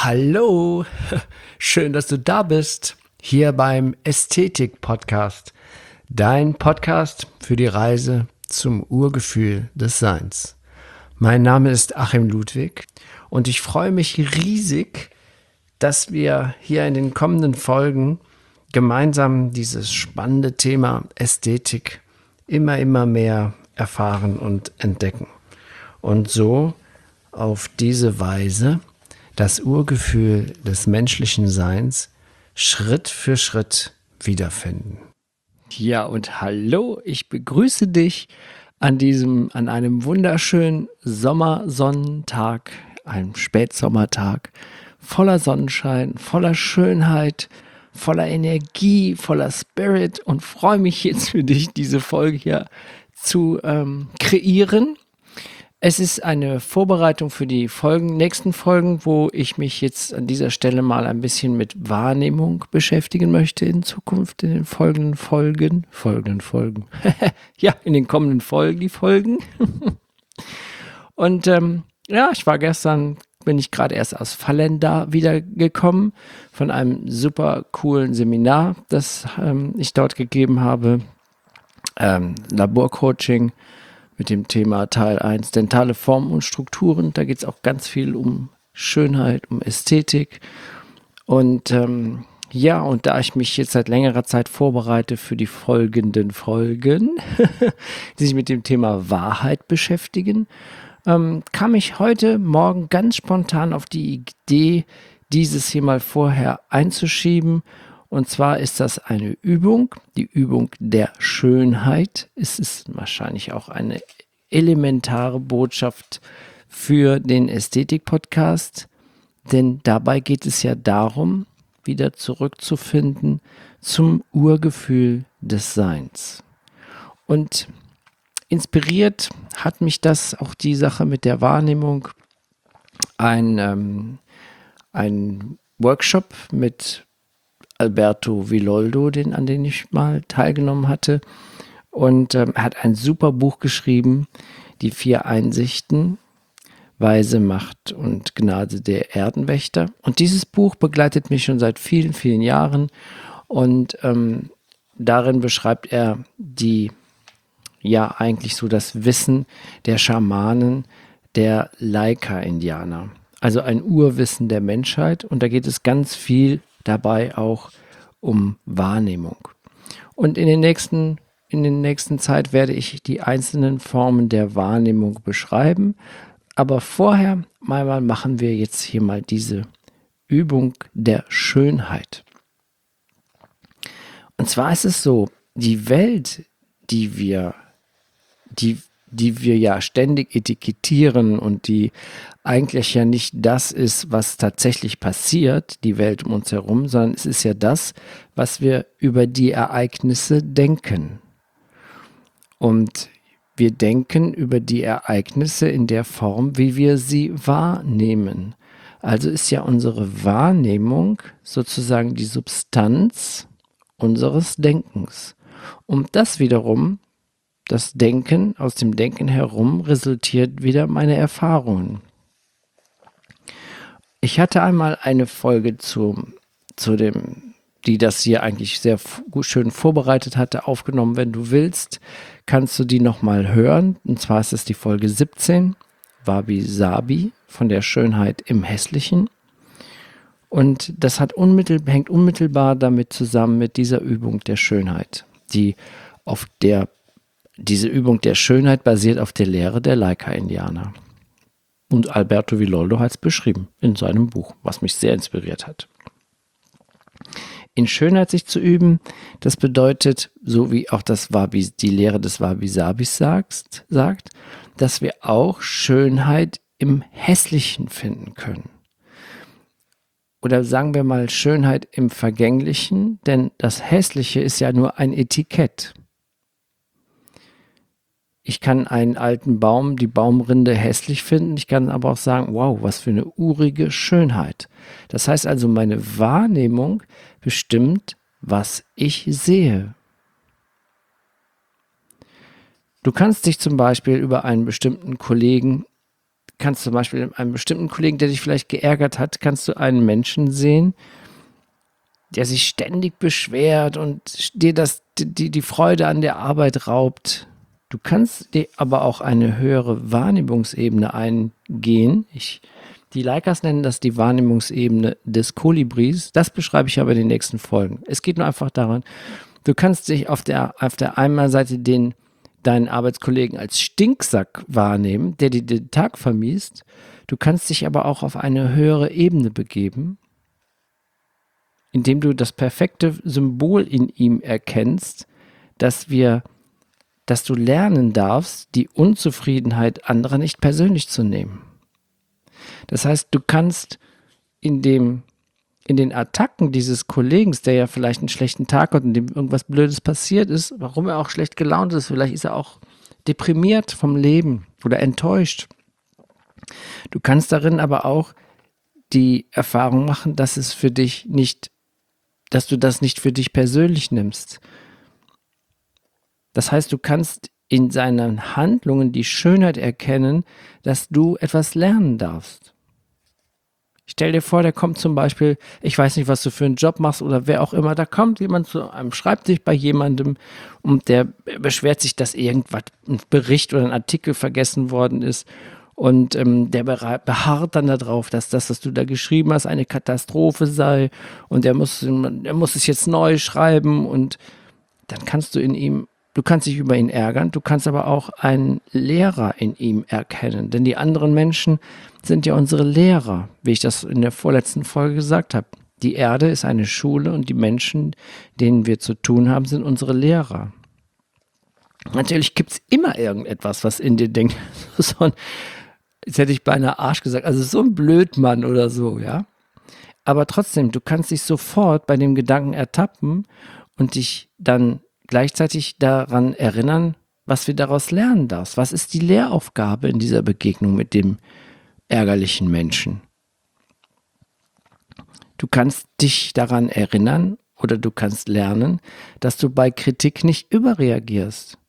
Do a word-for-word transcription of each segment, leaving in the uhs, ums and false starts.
Hallo, schön, dass du da bist, hier beim Ästhetik-Podcast, dein Podcast für die Reise zum Urgefühl des Seins. Mein Name ist Achim Ludwig und ich freue mich riesig, dass wir hier in den kommenden Folgen gemeinsam dieses spannende Thema Ästhetik immer, immer mehr erfahren und entdecken. Und so auf diese Weise das Urgefühl des menschlichen Seins Schritt für Schritt wiederfinden. Ja, und hallo, ich begrüße dich an diesem, an einem wunderschönen Sommersonnentag, einem Spätsommertag, voller Sonnenschein, voller Schönheit, voller Energie, voller Spirit und freue mich jetzt für dich, diese Folge hier zu ähm, kreieren. Es ist eine Vorbereitung für die Folgen, nächsten Folgen, wo ich mich jetzt an dieser Stelle mal ein bisschen mit Wahrnehmung beschäftigen möchte in Zukunft, in den folgenden Folgen, folgenden Folgen, ja, in den kommenden Folgen, die Folgen. Und ähm, ja, ich war gestern, bin ich gerade erst aus Fallenda wiedergekommen von einem super coolen Seminar, das ähm, ich dort gegeben habe, ähm, Laborcoaching, mit dem Thema Teil eins, dentale Formen und Strukturen. Da geht es auch ganz viel um Schönheit, um Ästhetik. Und ähm, ja, und da ich mich jetzt seit längerer Zeit vorbereite für die folgenden Folgen, die sich mit dem Thema Wahrheit beschäftigen, ähm, kam ich heute Morgen ganz spontan auf die Idee, dieses hier mal vorher einzuschieben. Und zwar ist das eine Übung, die Übung der Schönheit. Es ist wahrscheinlich auch eine elementare Botschaft für den Ästhetik-Podcast, denn dabei geht es ja darum, wieder zurückzufinden zum Urgefühl des Seins. Und inspiriert hat mich das auch die Sache mit der Wahrnehmung, ein, ähm, ein Workshop mit Alberto Villoldo, den, an den ich mal teilgenommen hatte. Und ähm, er hat ein super Buch geschrieben, Die vier Einsichten, Weise, Macht und Gnade der Erdenwächter. Und dieses Buch begleitet mich schon seit vielen, vielen Jahren. Und ähm, darin beschreibt er die, ja eigentlich so das Wissen der Schamanen, der Laika-Indianer. Also ein Urwissen der Menschheit. Und da geht es ganz viel dabei auch um Wahrnehmung. Und in den nächsten, in der nächsten Zeit werde ich die einzelnen Formen der Wahrnehmung beschreiben. Aber vorher mal machen wir jetzt hier mal diese Übung der Schönheit. Und zwar ist es so, die Welt, die wir, die die wir ja ständig etikettieren und die eigentlich ja nicht das ist, was tatsächlich passiert, die Welt um uns herum, sondern es ist ja das, was wir über die Ereignisse denken. Und wir denken über die Ereignisse in der Form, wie wir sie wahrnehmen. Also ist ja unsere Wahrnehmung sozusagen die Substanz unseres Denkens. Und das wiederum Das Denken, aus dem Denken herum resultiert wieder meine Erfahrungen. Ich hatte einmal eine Folge zu, zu dem, die das hier eigentlich sehr gut, schön vorbereitet hatte, aufgenommen. Wenn du willst, kannst du die nochmal hören. Und zwar ist es die Folge siebzehn, Wabi Sabi, von der Schönheit im Hässlichen. Und das hat unmittelbar, hängt unmittelbar damit zusammen mit dieser Übung der Schönheit, die auf der Diese Übung der Schönheit basiert auf der Lehre der Laika-Indianer. Und Alberto Villoldo hat es beschrieben in seinem Buch, was mich sehr inspiriert hat. In Schönheit sich zu üben, das bedeutet, so wie auch das Wabi, die Lehre des Wabi-Sabis sagt, sagt, dass wir auch Schönheit im Hässlichen finden können. Oder sagen wir mal Schönheit im Vergänglichen, denn das Hässliche ist ja nur ein Etikett. Ich kann einen alten Baum, die Baumrinde hässlich finden. Ich kann aber auch sagen, wow, was für eine urige Schönheit. Das heißt also, meine Wahrnehmung bestimmt, was ich sehe. Du kannst dich zum Beispiel über einen bestimmten Kollegen kannst zum Beispiel in einem bestimmten Kollegen, der dich vielleicht geärgert hat, kannst du einen Menschen sehen, der sich ständig beschwert und dir das, die, die Freude an der Arbeit raubt. Du kannst dir aber auch eine höhere Wahrnehmungsebene eingehen. Ich, die Leicas nennen das die Wahrnehmungsebene des Kolibris. Das beschreibe ich aber in den nächsten Folgen. Es geht nur einfach daran, du kannst dich auf der, auf der einen Seite den, deinen Arbeitskollegen als Stinksack wahrnehmen, der dir den Tag vermiest. Du kannst dich aber auch auf eine höhere Ebene begeben, indem du das perfekte Symbol in ihm erkennst, dass wir, dass du lernen darfst, die Unzufriedenheit anderer nicht persönlich zu nehmen. Das heißt, du kannst in dem, in den Attacken dieses Kollegen, der ja vielleicht einen schlechten Tag hat und dem irgendwas Blödes passiert ist, warum er auch schlecht gelaunt ist, vielleicht ist er auch deprimiert vom Leben oder enttäuscht. Du kannst darin aber auch die Erfahrung machen, dass es für dich nicht dass du das nicht für dich persönlich nimmst. Das heißt, du kannst in seinen Handlungen die Schönheit erkennen, dass du etwas lernen darfst. Stell dir vor, der kommt zum Beispiel, ich weiß nicht, was du für einen Job machst oder wer auch immer, da kommt jemand zu einem Schreibtisch bei jemandem und der beschwert sich, dass irgendwas, ein Bericht oder ein Artikel vergessen worden ist. Und ähm, der beharrt dann darauf, dass das, was du da geschrieben hast, eine Katastrophe sei. Und er muss, er muss es jetzt neu schreiben. Und dann kannst du in ihm, du kannst dich über ihn ärgern, du kannst aber auch einen Lehrer in ihm erkennen. Denn die anderen Menschen sind ja unsere Lehrer, wie ich das in der vorletzten Folge gesagt habe. Die Erde ist eine Schule und die Menschen, denen wir zu tun haben, sind unsere Lehrer. Natürlich gibt es immer irgendetwas, was in dir denkt, so ein jetzt hätte ich beinahe Arsch gesagt, also so ein Blödmann oder so, ja. Aber trotzdem, du kannst dich sofort bei dem Gedanken ertappen und dich dann gleichzeitig daran erinnern, was wir daraus lernen darfst. Was ist die Lehraufgabe in dieser Begegnung mit dem ärgerlichen Menschen? Du kannst dich daran erinnern oder du kannst lernen, dass du bei Kritik nicht überreagierst.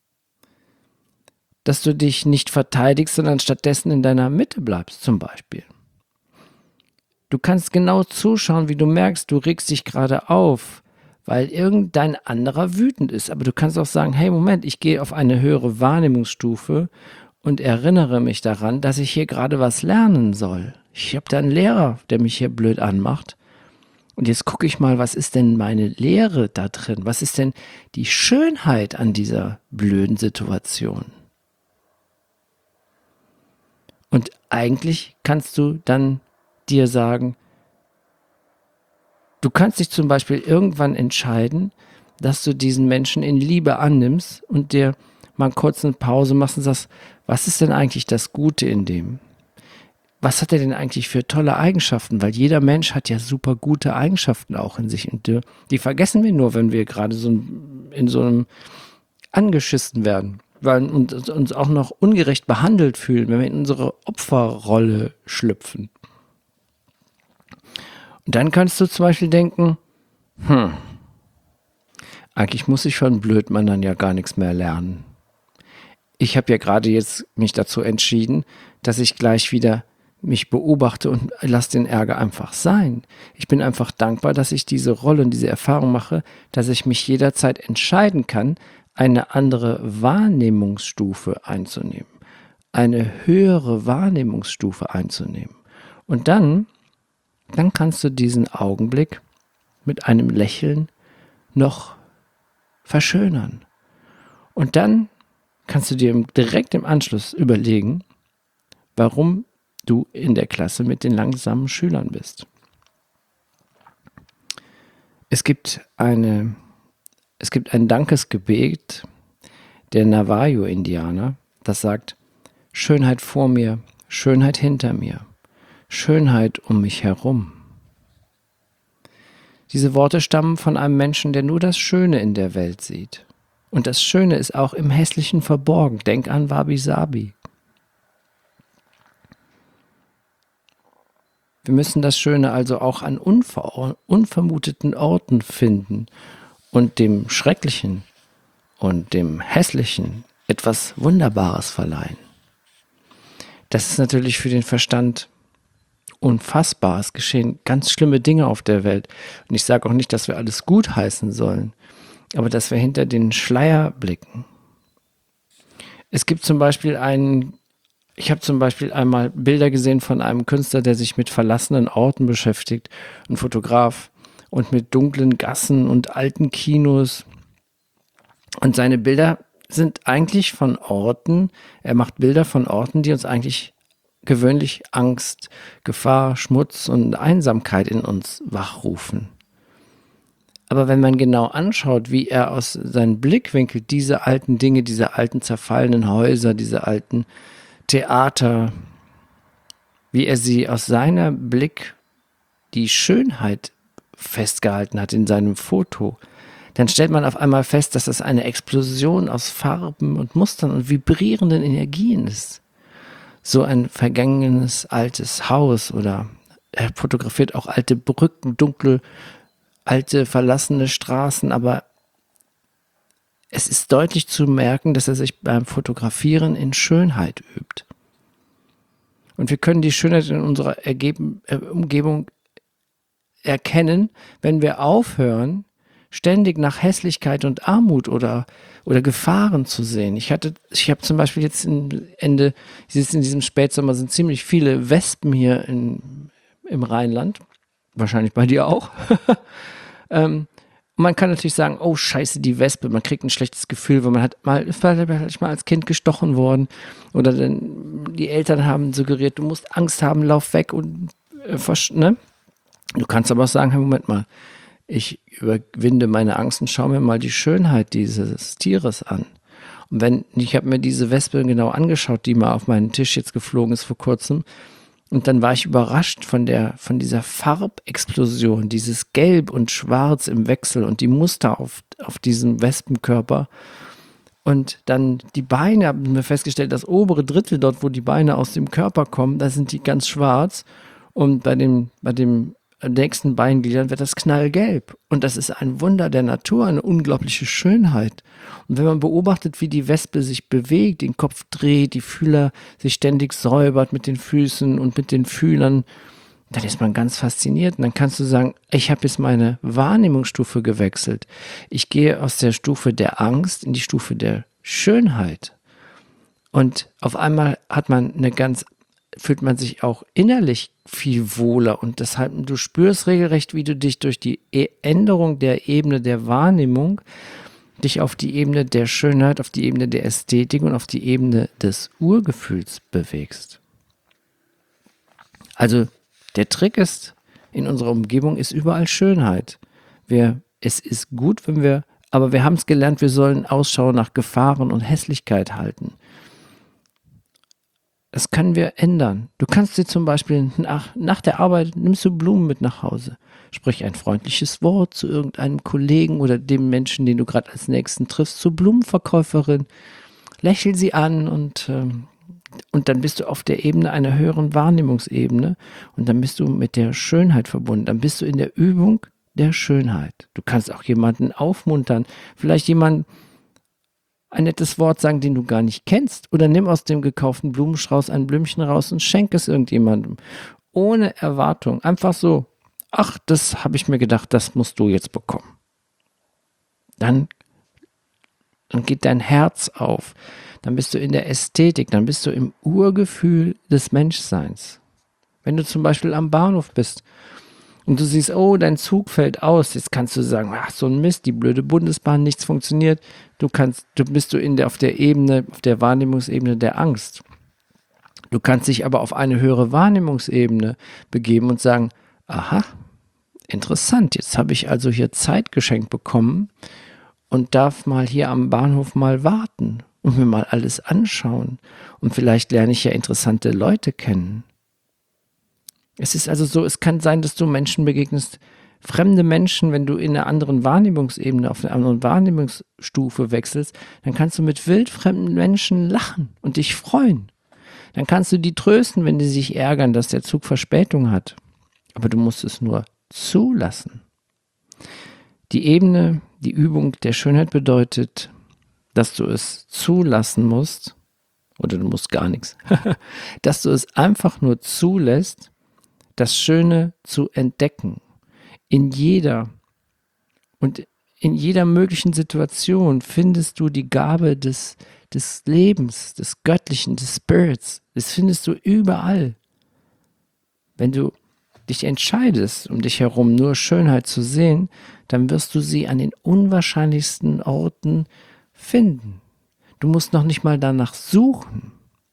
Dass du dich nicht verteidigst, sondern stattdessen in deiner Mitte bleibst, zum Beispiel. Du kannst genau zuschauen, wie du merkst, du regst dich gerade auf, weil irgendein anderer wütend ist. Aber du kannst auch sagen, hey, Moment, ich gehe auf eine höhere Wahrnehmungsstufe und erinnere mich daran, dass ich hier gerade was lernen soll. Ich habe da einen Lehrer, der mich hier blöd anmacht. Und jetzt gucke ich mal, was ist denn meine Lehre da drin? Was ist denn die Schönheit an dieser blöden Situation? Und eigentlich kannst du dann dir sagen, du kannst dich zum Beispiel irgendwann entscheiden, dass du diesen Menschen in Liebe annimmst und dir mal kurz eine Pause machst und sagst, was ist denn eigentlich das Gute in dem? Was hat er denn eigentlich für tolle Eigenschaften? Weil jeder Mensch hat ja super gute Eigenschaften auch in sich. Und die, die vergessen wir nur, wenn wir gerade so in so einem angeschissen werden. Weil uns, uns auch noch ungerecht behandelt fühlen, wenn wir in unsere Opferrolle schlüpfen. Und dann kannst du zum Beispiel denken, hm, eigentlich muss ich von Blödmann dann ja gar nichts mehr lernen. Ich habe ja gerade jetzt mich dazu entschieden, dass ich gleich wieder mich beobachte und lasse den Ärger einfach sein. Ich bin einfach dankbar, dass ich diese Rolle und diese Erfahrung mache, dass ich mich jederzeit entscheiden kann, eine andere Wahrnehmungsstufe einzunehmen, eine höhere Wahrnehmungsstufe einzunehmen. Und dann, dann kannst du diesen Augenblick mit einem Lächeln noch verschönern. Und dann kannst du dir direkt im Anschluss überlegen, warum du in der Klasse mit den langsamen Schülern bist. Es gibt eine Es gibt ein Dankesgebet der Navajo-Indianer, das sagt, Schönheit vor mir, Schönheit hinter mir, Schönheit um mich herum. Diese Worte stammen von einem Menschen, der nur das Schöne in der Welt sieht. Und das Schöne ist auch im Hässlichen verborgen. Denk an Wabi Sabi. Wir müssen das Schöne also auch an unver- unvermuteten Orten finden und dem Schrecklichen und dem Hässlichen etwas Wunderbares verleihen. das ist natürlich für den Verstand unfassbar. Es geschehen ganz schlimme Dinge auf der Welt. Und ich sage auch nicht, dass wir alles gut heißen sollen, aber dass wir hinter den Schleier blicken. Es gibt zum Beispiel einen, ich habe zum Beispiel einmal Bilder gesehen von einem Künstler, der sich mit verlassenen Orten beschäftigt, ein Fotograf, und mit dunklen Gassen und alten Kinos. Und seine Bilder sind eigentlich von Orten, er macht Bilder von Orten, die uns eigentlich gewöhnlich Angst, Gefahr, Schmutz und Einsamkeit in uns wachrufen. Aber wenn man genau anschaut, wie er aus seinem Blickwinkel diese alten Dinge, diese alten zerfallenen Häuser, diese alten Theater, wie er sie aus seiner Blick die Schönheit festgehalten hat in seinem Foto, dann stellt man auf einmal fest, dass das eine Explosion aus Farben und Mustern und vibrierenden Energien ist. So ein vergangenes altes Haus, oder er fotografiert auch alte Brücken, dunkle, alte verlassene Straßen, aber es ist deutlich zu merken, dass er sich beim Fotografieren in Schönheit übt. Und wir können die Schönheit in unserer Ergeben, äh, Umgebung erkennen, wenn wir aufhören, ständig nach Hässlichkeit und Armut oder, oder Gefahren zu sehen. Ich hatte, ich habe zum Beispiel jetzt im Ende, jetzt in diesem Spätsommer sind ziemlich viele Wespen hier in, im Rheinland. Wahrscheinlich bei dir auch. ähm, man kann natürlich sagen, oh scheiße, die Wespe, man kriegt ein schlechtes Gefühl, weil man hat mal, ist vielleicht mal als Kind gestochen worden, oder dann, die Eltern haben suggeriert, du musst Angst haben, lauf weg und äh, ne? Du kannst aber auch sagen, hey, Moment mal, ich überwinde meine Angst und schaue mir mal die Schönheit dieses Tieres an. Und wenn, ich habe mir diese Wespe genau angeschaut, die mal auf meinen Tisch jetzt geflogen ist vor kurzem, und dann war ich überrascht von der, von dieser Farbexplosion, dieses Gelb und Schwarz im Wechsel und die Muster auf, auf diesem Wespenkörper. Und dann die Beine, haben wir festgestellt, das obere Drittel dort, wo die Beine aus dem Körper kommen, da sind die ganz schwarz. Und bei dem, bei dem nächsten Beingliedern wird das knallgelb. Und das ist ein Wunder der Natur, eine unglaubliche Schönheit. Und wenn man beobachtet, wie die Wespe sich bewegt, den Kopf dreht, die Fühler sich ständig säubert mit den Füßen und mit den Fühlern, dann ist man ganz fasziniert. Und dann kannst du sagen, ich habe jetzt meine Wahrnehmungsstufe gewechselt. Ich gehe aus der Stufe der Angst in die Stufe der Schönheit. Und auf einmal hat man eine ganz fühlt man sich auch innerlich viel wohler, und deshalb, du spürst regelrecht, wie du dich durch die Änderung der Ebene der Wahrnehmung dich auf die Ebene der Schönheit, auf die Ebene der Ästhetik und auf die Ebene des Urgefühls bewegst. Also der Trick ist, in unserer Umgebung ist überall Schönheit. Wir, es ist gut, wenn wir, aber wir haben es gelernt, wir sollen Ausschau nach Gefahren und Hässlichkeit halten. Das können wir ändern. Du kannst dir zum Beispiel nach, nach der Arbeit, nimmst du Blumen mit nach Hause. Sprich ein freundliches Wort zu irgendeinem Kollegen oder dem Menschen, den du gerade als Nächsten triffst, zur Blumenverkäuferin. Lächel sie an und, ähm, und dann bist du auf der Ebene einer höheren Wahrnehmungsebene und dann bist du mit der Schönheit verbunden. Dann bist du in der Übung der Schönheit. Du kannst auch jemanden aufmuntern, vielleicht jemanden ein nettes Wort sagen, den du gar nicht kennst, oder nimm aus dem gekauften Blumenstrauß ein Blümchen raus und schenk es irgendjemandem. Ohne Erwartung. Einfach so, ach, das habe ich mir gedacht, das musst du jetzt bekommen. Dann, dann geht dein Herz auf. Dann bist du in der Ästhetik, dann bist du im Urgefühl des Menschseins. Wenn du zum Beispiel am Bahnhof bist und du siehst, oh, dein Zug fällt aus, jetzt kannst du sagen, ach, so ein Mist, die blöde Bundesbahn, nichts funktioniert. Du kannst, du bist du in der, auf der Ebene, auf der Wahrnehmungsebene der Angst. Du kannst dich aber auf eine höhere Wahrnehmungsebene begeben und sagen, aha, interessant, jetzt habe ich also hier Zeit geschenkt bekommen und darf mal hier am Bahnhof mal warten und mir mal alles anschauen. Und vielleicht lerne ich ja interessante Leute kennen. Es ist also so, es kann sein, dass du Menschen begegnest, fremde Menschen, wenn du in einer anderen Wahrnehmungsebene, auf einer anderen Wahrnehmungsstufe wechselst, dann kannst du mit wildfremden Menschen lachen und dich freuen. Dann kannst du die trösten, wenn die sich ärgern, dass der Zug Verspätung hat. Aber du musst es nur zulassen. Die Ebene, die Übung der Schönheit bedeutet, dass du es zulassen musst, oder du musst gar nichts, dass du es einfach nur zulässt, das Schöne zu entdecken. In jeder und in jeder möglichen Situation findest du die Gabe des, des Lebens, des Göttlichen, des Spirits. Das findest du überall. Wenn du dich entscheidest, um dich herum nur Schönheit zu sehen, dann wirst du sie an den unwahrscheinlichsten Orten finden. Du musst noch nicht mal danach suchen.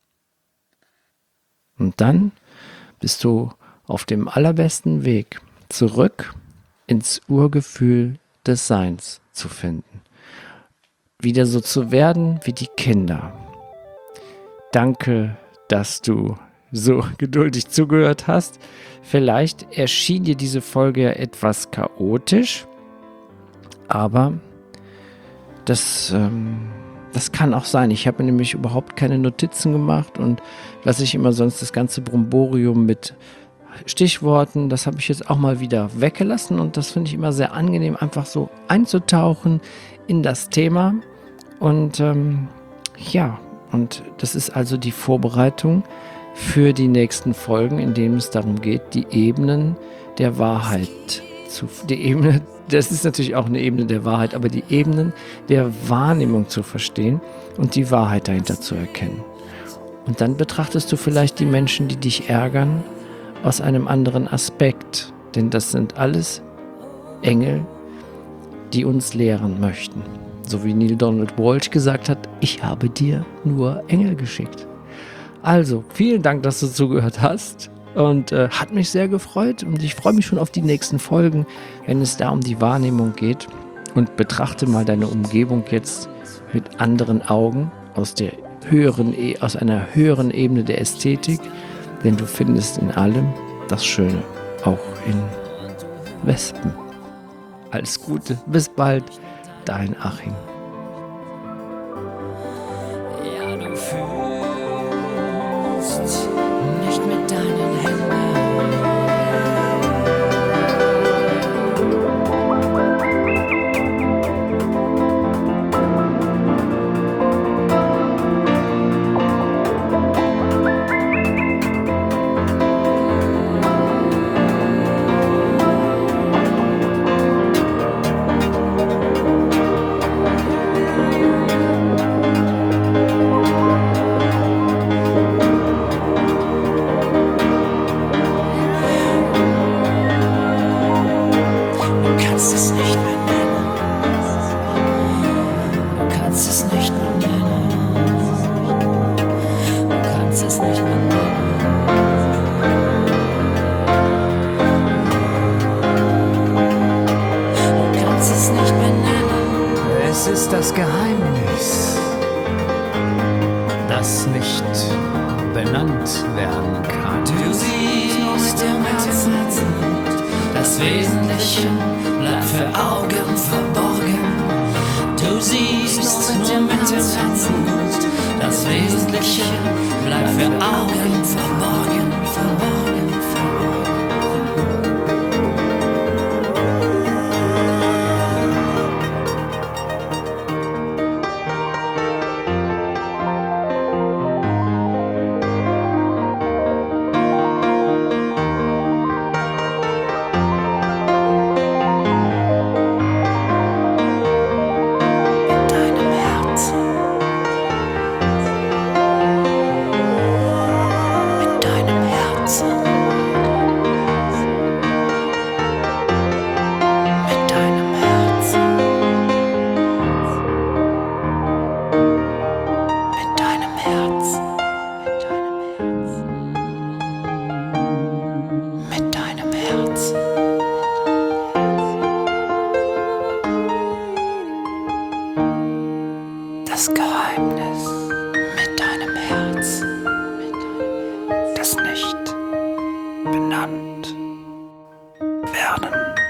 Und dann bist du auf dem allerbesten Weg, zurück ins Urgefühl des Seins zu finden. Wieder so zu werden wie die Kinder. Danke, dass du so geduldig zugehört hast. Vielleicht erschien dir diese Folge ja etwas chaotisch, aber das, ähm, das kann auch sein. Ich habe nämlich überhaupt keine Notizen gemacht und lasse ich immer sonst das ganze Bromborium mit Stichworten, das habe ich jetzt auch mal wieder weggelassen und das finde ich immer sehr angenehm, einfach so einzutauchen in das Thema und ähm, ja, und das ist also die Vorbereitung für die nächsten Folgen, in denen es darum geht, die Ebenen der Wahrheit zu, die Ebene, das ist natürlich auch eine Ebene der Wahrheit, aber die Ebenen der Wahrnehmung zu verstehen und die Wahrheit dahinter zu erkennen. Und dann betrachtest du vielleicht die Menschen, die dich ärgern, aus einem anderen Aspekt, denn das sind alles Engel, die uns lehren möchten. So wie Neil Donald Walsh gesagt hat, ich habe dir nur Engel geschickt. Also, vielen Dank, dass du zugehört hast und äh, hat mich sehr gefreut und ich freue mich schon auf die nächsten Folgen, wenn es da um die Wahrnehmung geht und betrachte mal deine Umgebung jetzt mit anderen Augen aus der höheren, aus einer höheren Ebene der Ästhetik. Denn du findest in allem das Schöne, auch in Wespen. Alles Gute, bis bald, dein Achim. Ja, du fühlst nicht mit deinen Händen. Es ist das Geheimnis, das nicht benannt werden kann. Du siehst im Herzen, das Wesentliche bleibt für Augen verborgen. Du siehst nur mit dem Herzen, das Wesentliche bleibt für Augen verborgen, verborgen, verborgen. Das Geheimnis mit deinem Herz, das nicht benannt werden